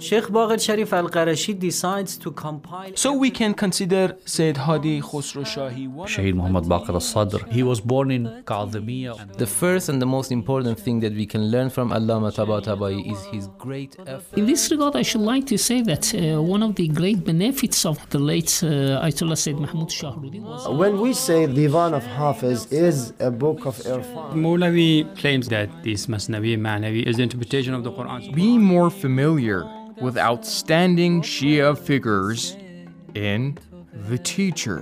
Sheikh Baqir Sharif Al-Qarashi decides to compile. So we can consider Sayyid Hadi Khosrow Shahi one. Shaheed Muhammad Baqir al-Sadr. He was born in Kadhimiya. The first and the most important thing that we can learn from Allama Tabatabai is his great effort. In this regard, I should like to say that one of the great benefits of the late Ayatollah Sayyid Mahmud Shahrudi was... When we say Divan of Hafiz is a book of Irfan, Mawlavi claims that this Masnavi Ma'navi is the interpretation of the Quran. Be more familiar with outstanding Shia figures in The Teacher.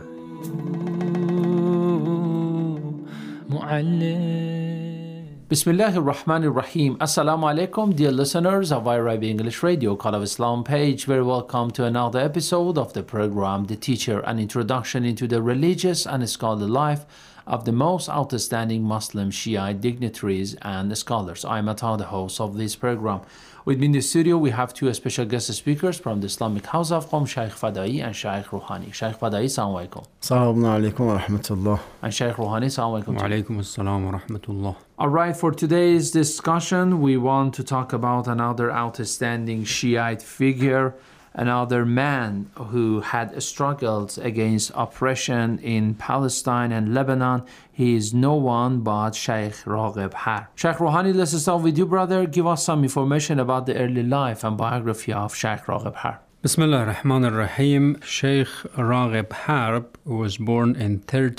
Bismillahir Rahmanir Rahim. Assalamu alaikum, dear listeners of Arabic English Radio, Call of Islam page. Very welcome to another episode of the program, The Teacher, an introduction into the religious and scholarly life of the most outstanding Muslim Shiite dignitaries and scholars. I am Atta, the host of this program. With me in the studio, we have two special guest speakers from the Islamic House of Qom, Shaykh Fadai and Shaykh Rouhani. Shaykh Fadai, Assalamu alaikum. Assalamu alaikum wa rahmatullah. And Shaykh Rouhani, Assalamu alaikum. Wa alaikum assalam wa rahmatullah. All right, for today's discussion, we want to talk about another outstanding Shiite figure, another man who had struggled against oppression in Palestine and Lebanon. He is no one but Shaykh Raghib Harb. Shaykh Rouhani, let's start with you, brother. Give us some information about the early life and biography of Shaykh Raghib Harb. Bismillah ar-Rahman ar-Rahim. Shaykh Raghib Harb was born in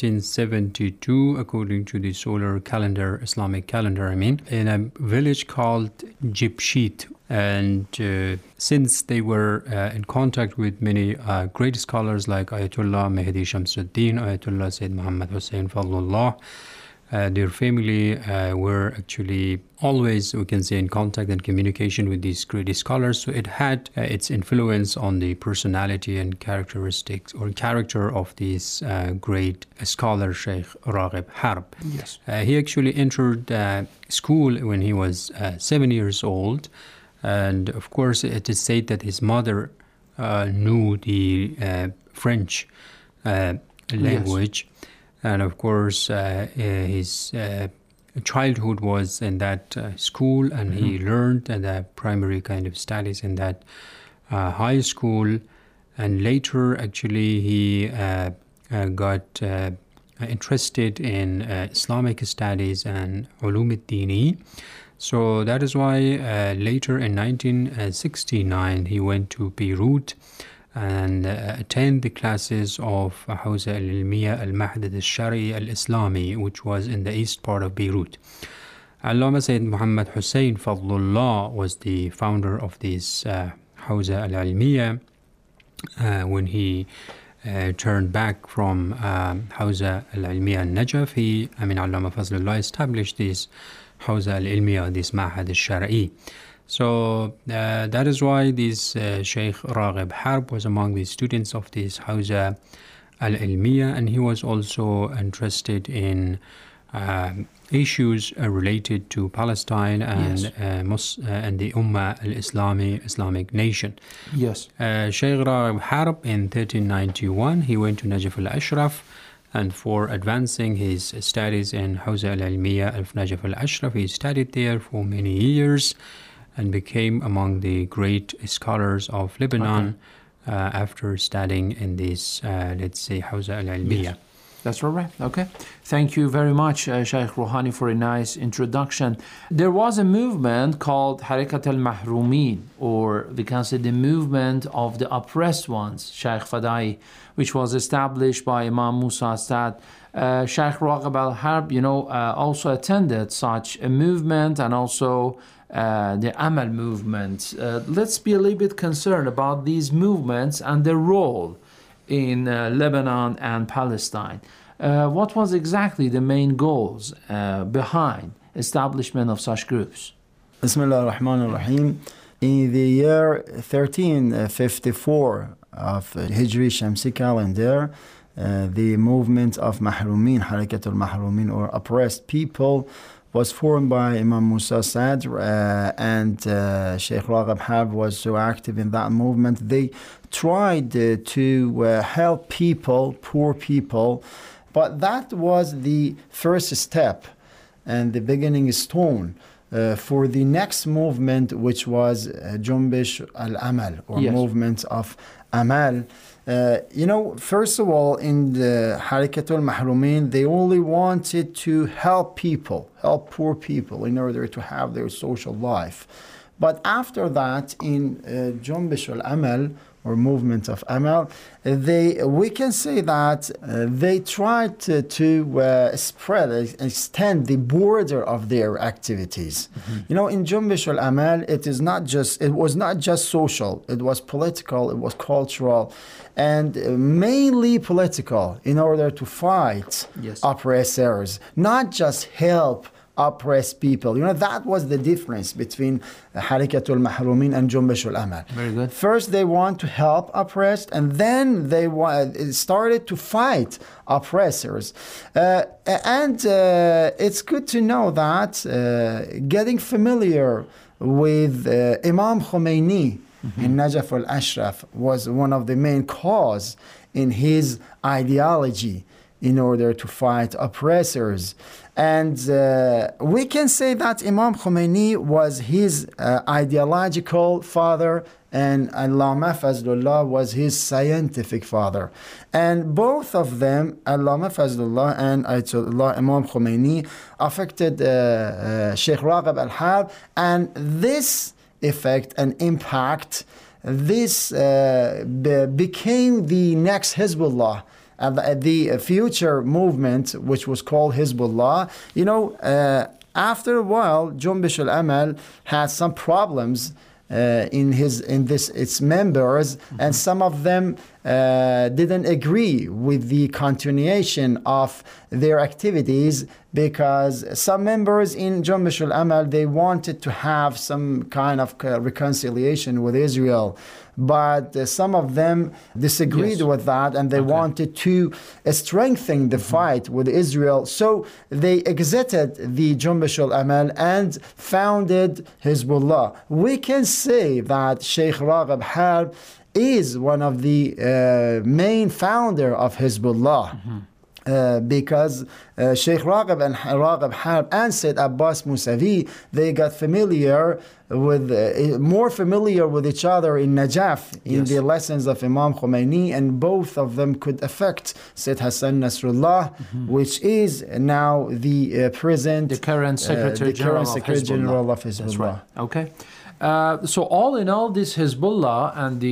1372 according to the solar calendar, Islamic calendar, in a village called Jibshit. And since they were in contact with many great scholars like Ayatollah Mehdi Shamsuddin, Ayatollah Sayyid Muhammad Hussein Fadlullah, their family were actually always, we can say, in contact and communication with these great scholars. So it had its influence on the personality and characteristics or character of this great scholar, Shaykh Raghib Harb. Yes. He actually entered school when he was 7 years old. And of course, it is said that his mother knew the French language. Yes. And of course, his childhood was in that school, and he learned the primary kind of studies in that high school. And later, actually, he got interested in Islamic studies and ulum al-dini. So that is why later in 1969 he went to Beirut and attended the classes of Hawza al-Ilmiya al-Mahd al-Shari al-Islami, which was in the east part of Beirut. Allama Sayyid Muhammad Hussein Fadlullah was the founder of this Hawza al-Ilmiya. When he turned back from Hawza al-Ilmiya al-Najaf, Allama Fadlullah established this Hawza al-Ilmiya, this Ma'had al-Shara'i. So that is why this Shaykh Raghib Harb was among the students of this Hawza al-Ilmiya, and he was also interested in issues related to Palestine and yes. And the Ummah Islamic nation. Yes. Shaykh Raghib Harb in 1391, he went to Najaf al-Ashraf, and for advancing his studies in Hawza al-Ilmiya of Najaf al-Ashraf, he studied there for many years and became among the great scholars of Lebanon after studying in this, let's say, Hawza al-Ilmiya. Yes. That's right. Okay. Thank you very much, Shaykh Rouhani, for a nice introduction. There was a movement called Harakat al-Mahrumin, or we can say the movement of the oppressed ones, Shaykh Fadai, which was established by Imam Musa Asad. Shaykh Raghib Harb, also attended such a movement, and also the Amal movement. Let's be a little bit concerned about these movements and their role in Lebanon and Palestine. What was exactly the main goals behind establishment of such groups? Bismillah ar-Rahman ar-Rahim. In the year 1354 of Hijri Shamsi calendar, the movement of Mahrumin, Harakat al-Mahrumin, or oppressed people, was formed by Imam Musa Sadr, and Shaykh Raghib Harb was so active in that movement. They tried to help people, poor people, but that was the first step and the beginning stone for the next movement, which was Junbish al-Amal, or Yes. movement of Amal. First of all, in the Harakatul Mahrumin, they only wanted to help people, help poor people in order to have their social life. But after that, in Junbish al-Amal, or movement of Amal, we can say that they tried to extend the border of their activities. In Junbish al-Amal, it was not just social, it was political, it was cultural, and mainly political, in order to fight oppressors, not just help oppressed people. That was the difference between Harakatul Mahrumin and Junbish al-Amal. Very good. First, they want to help oppressed, and then they started to fight oppressors. It's good to know that getting familiar with Imam Khomeini in Najaf al-Ashraf was one of the main cause in his ideology in order to fight oppressors. And we can say that Imam Khomeini was his ideological father, and Allama Fazlullah was his scientific father. And both of them, Allama Fazlullah and Ayatollah Imam Khomeini, affected Sheikh Raghib al-Harb, and this effect and impact, this became the next Hezbollah. The future movement, which was called Hezbollah, after a while, Junbish al-Amal had some problems its members, and some of them didn't agree with the continuation of their activities, because some members in Junbish al-Amal, they wanted to have some kind of reconciliation with Israel, but some of them disagreed with that, and they wanted to strengthen the fight with Israel. So they exited the Junbish al-Amal and founded Hezbollah. We can say that Sheikh Raghib Harb is one of the main founder of Hezbollah. Because Sheikh Raghib and Raghib Harb and Sayyid Abbas Musavi, they got more familiar with each other in Najaf, in the lessons of Imam Khomeini, and both of them could affect Sayyid Hassan Nasrullah, which is now the current Secretary General of Hezbollah. That's right. Okay. So all in all, this Hezbollah and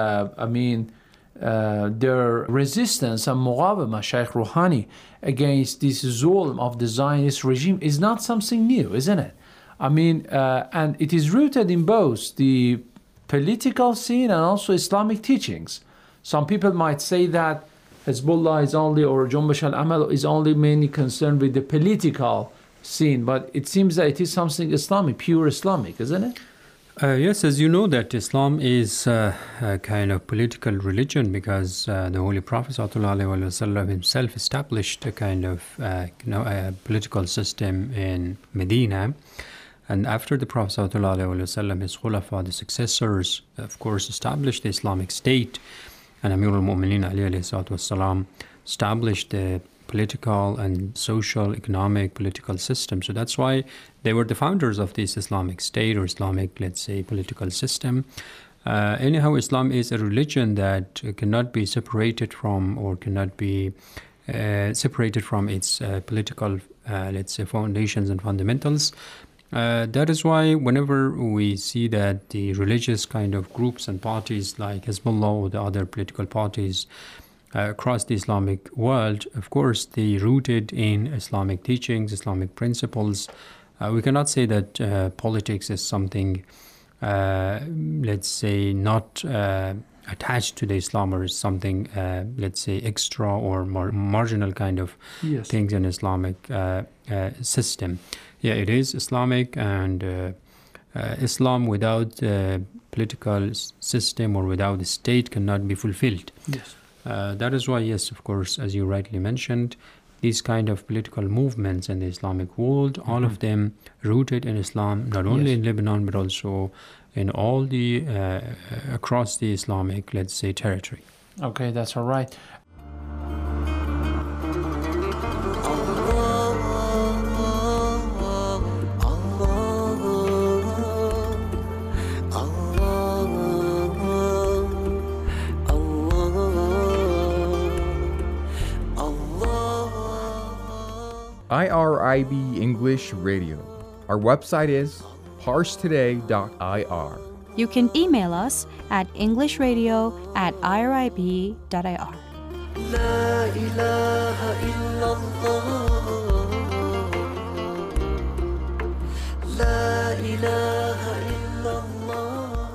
their resistance and muqawama, Shaykh Rouhani, against this zulm of the Zionist regime is not something new, isn't it? And it is rooted in both the political scene and also Islamic teachings. Some people might say that Hezbollah is only, or Junbish al-Amal is only mainly concerned with the political scene, but it seems that it is something Islamic, pure Islamic, isn't it? Yes, as you know, that Islam is a kind of political religion, because the Holy Prophet ﷺ himself established a kind of a political system in Medina. And after the Prophet ﷺ, his Khulafa, the successors, of course, established the Islamic State. And Amir al-Mu'mineen ﷺ established the political and social, economic, political system. So that's why they were the founders of this Islamic State, or Islamic, let's say, political system. Anyhow, Islam is a religion that cannot be separated from, or cannot be separated from its political, let's say, foundations and fundamentals. That is why whenever we see that the religious kind of groups and parties like Hezbollah or the other political parties across the Islamic world, of course, they rooted in Islamic teachings, Islamic principles. We cannot say that politics is something, let's say, not attached to the Islam, or is something, let's say, extra or more marginal kind of things in Islamic system. Yeah, it is Islamic, and Islam without political system or without the state cannot be fulfilled. Yes. That is why, yes, of course, as you rightly mentioned, these kind of political movements in the Islamic world, all of them rooted in Islam, not only in Lebanon, but also in all the, across the Islamic, let's say, territory. Okay, that's all right. Allah IRIB English Radio. Our website is parsetoday.ir. You can email us at englishradio@irib.ir. لا إله إلا الله لا إله إلا الله.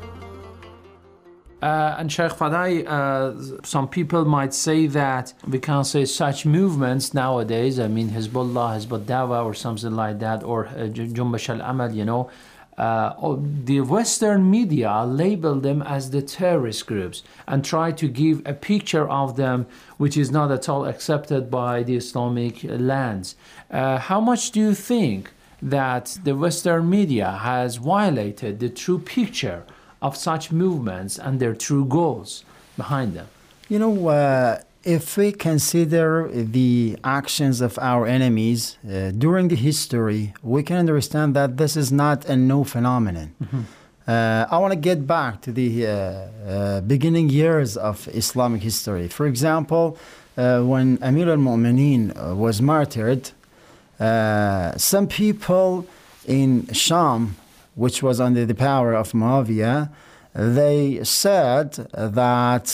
And Sheikh Fadai, some people might say that we can't say such movements nowadays. I mean, Hezbollah, Hezbollah Dawa, or something like that, or Jumbash al-Amal, you know. The Western media label them as the terrorist groups and try to give a picture of them which is not at all accepted by the Islamic lands. How much do you think that the Western media has violated the true picture of such movements and their true goals behind them? You know, if we consider the actions of our enemies during the history, we can understand that this is not a new phenomenon. I want to get back to the beginning years of Islamic history. For example, when Amir al-Mu'mineen was martyred, some people in Sham, which was under the power of Muawiyah, they said that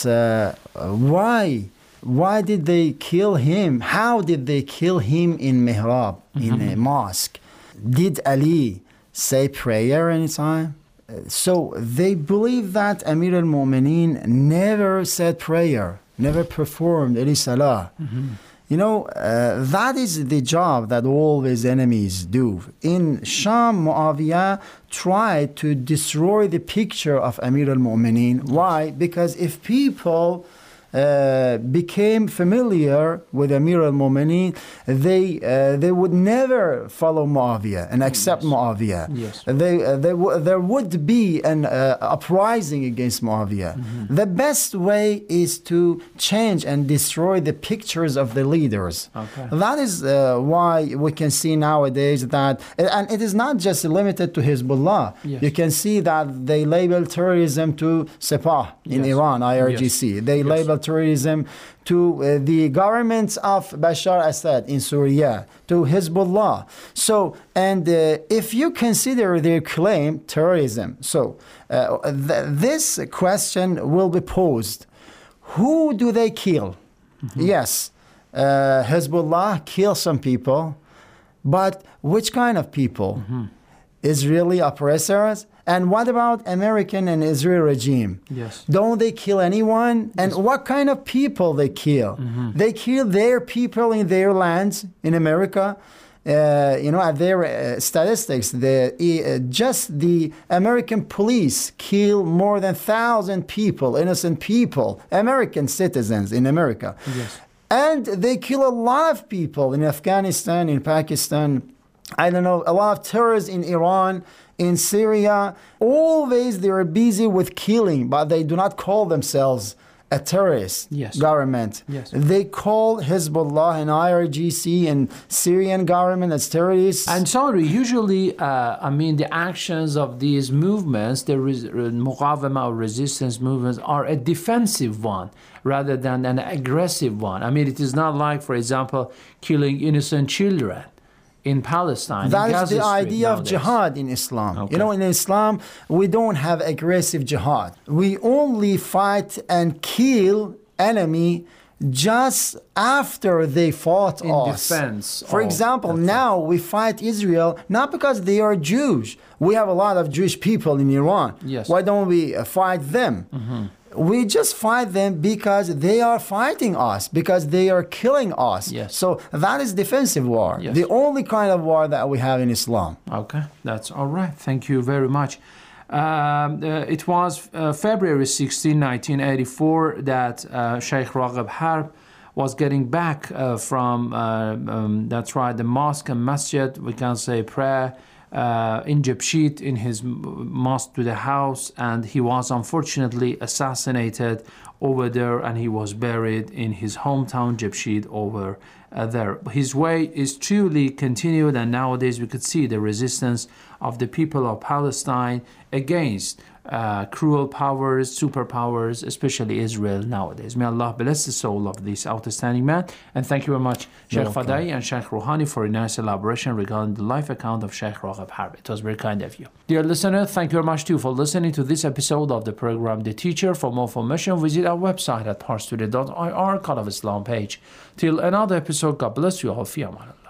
why did they kill him? How did they kill him in Mihrab, in a mosque? Did Ali say prayer anytime? So they believe that Amir al-Mu'mineen never said prayer, never performed any salah. You know, that is the job that always enemies do. In Sham, Muawiyah tried to destroy the picture of Amir al-Mu'mineen. Why? Because if people became familiar with Amir al-Mu'mineen, they would never follow Muawiyah and accept Muawiyah. Yes. There would be an uprising against Muawiyah. The best way is to change and destroy the pictures of the leaders. Okay. That is why we can see nowadays that, and it is not just limited to Hezbollah. Yes. You can see that they label terrorism to Sepah in Iran, IRGC. Yes. They label terrorism to the governments of Bashar Assad in Syria, to Hezbollah. So, and if you consider their claim terrorism, so this question will be posed. Who do they kill? Yes, Hezbollah kills some people, but which kind of people? Israeli oppressors? And what about American and Israeli regime? Yes. Don't they kill anyone? And what kind of people they kill? They kill their people in their lands in America. You know, at their statistics, just the American police kill more than 1,000 people, innocent people, American citizens in America. Yes. And they kill a lot of people in Afghanistan, in Pakistan, I don't know, a lot of terrorists in Iran, in Syria. Always they are busy with killing, but they do not call themselves a terrorist government. Yes. They call Hezbollah and IRGC and Syrian government as terrorists. And sorry, usually, I mean, the actions of these movements, the Muqawama or resistance movements, are a defensive one rather than an aggressive one. I mean, it is not like, for example, killing innocent children in Palestine. That is the idea of jihad in Islam. Okay. You know, in Islam, we don't have aggressive jihad. We only fight and kill enemy just after they fought in us. defense. For example, now we fight Israel not because they are Jews. We have a lot of Jewish people in Iran. Yes. Why don't we fight them? We just fight them because they are fighting us, because they are killing us. Yes. So that is defensive war. Yes. The only kind of war that we have in Islam. Okay, that's all right. Thank you very much. It was February 16, 1984 that Sheikh Raghib Harb was getting back from, that's right, the mosque and masjid, we can say prayer, in Jabshid, in his mosque to the house, and he was unfortunately assassinated over there, and he was buried in his hometown Jabshid over there. His way is truly continued, and nowadays we could see the resistance of the people of Palestine against cruel powers, superpowers, especially Israel nowadays. May Allah bless the soul of this outstanding man. And thank you very much, Sheikh Fadai and Sheikh Rouhani, for a nice elaboration regarding the life account of Sheikh Raghib Harbi. It was very kind of you. Dear listener, thank you very much too for listening to this episode of the program The Teacher. For more information, visit our website at parstoday.ir, Call of Islam page. Till another episode, God bless you all. Fi aman Allah.